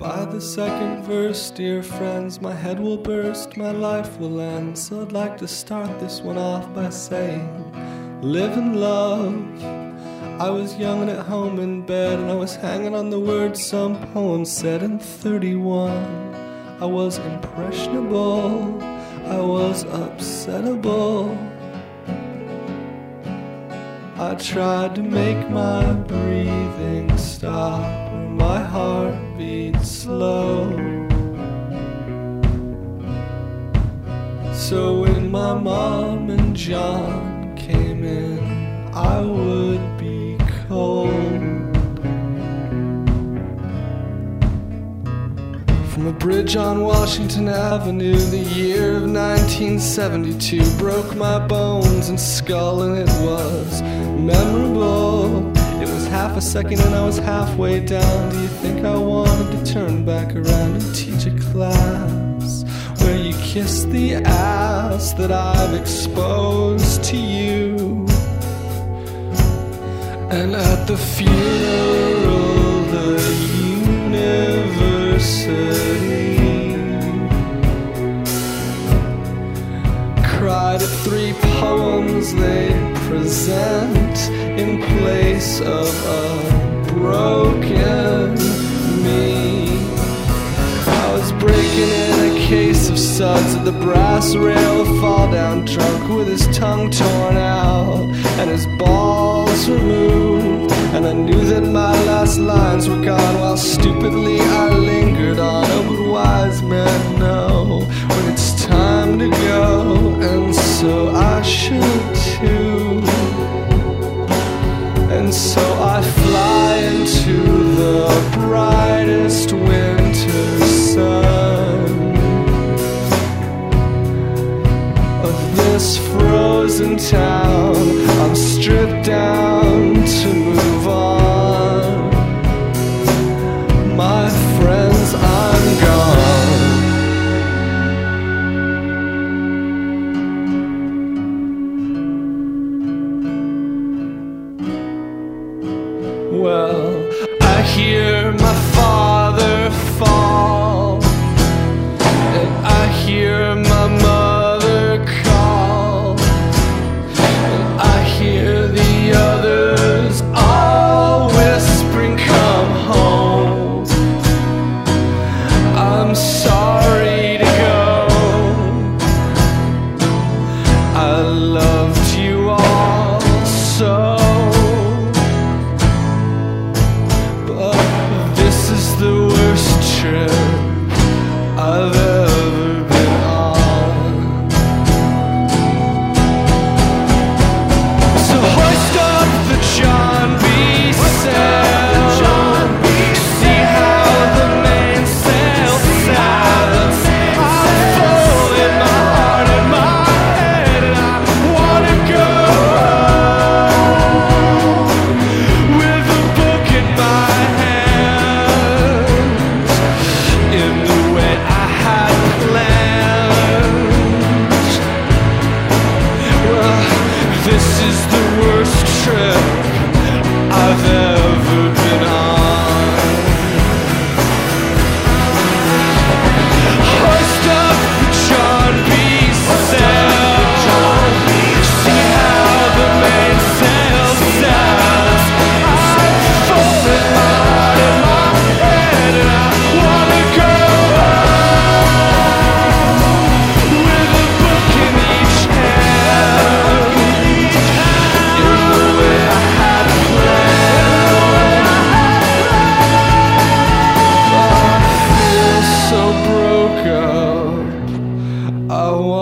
By the second verse, dear friends, my head will burst, my life will end. So I'd like to start this one off by saying, live and love. I was young and at home in bed, and I was hanging on the words some poem said. In 31, I was impressionable, I was upsettable. I tried to make my breathing stop, or my heart beat slow. So when my mom and John came in, I would be cold. From a bridge on Washington Avenue, the year of 1972, broke my bones and skull, and it was memorable. It was half a second and I was halfway down. Do you think I wanted to turn back around and teach a class where you kiss the ass that I've exposed to you? And at the funeral, the university cried at 3 poems they'd present in place of a broken me. I was breaking in a case of suds at the brass rail, fall down drunk with his tongue torn out and his balls removed. And I knew that my last lines were gone, while stupidly I lingered on. Oh, but wise men know when it's time to go, and so I should too. And so I fly into the brightest winter sun of this frozen town. I'm stripped down to move on. My friends, I'm gone. Well, I hear my father fall, and I hear my mother call, and I hear the others all whispering, come home. I'm sorry to go. I loved you all so. The worst trip I've ever been on. So hoist up the John B. sail, see how the mainsail sails. I'm full in my heart and my head, and I wanna go with a book in my hand. This is the worst trip I've ever been on. Hoist up the John B. sail, see how the mainsail sails. I'm full in my heart and my head, and I wanna go with a book in each hand. So broke up, I want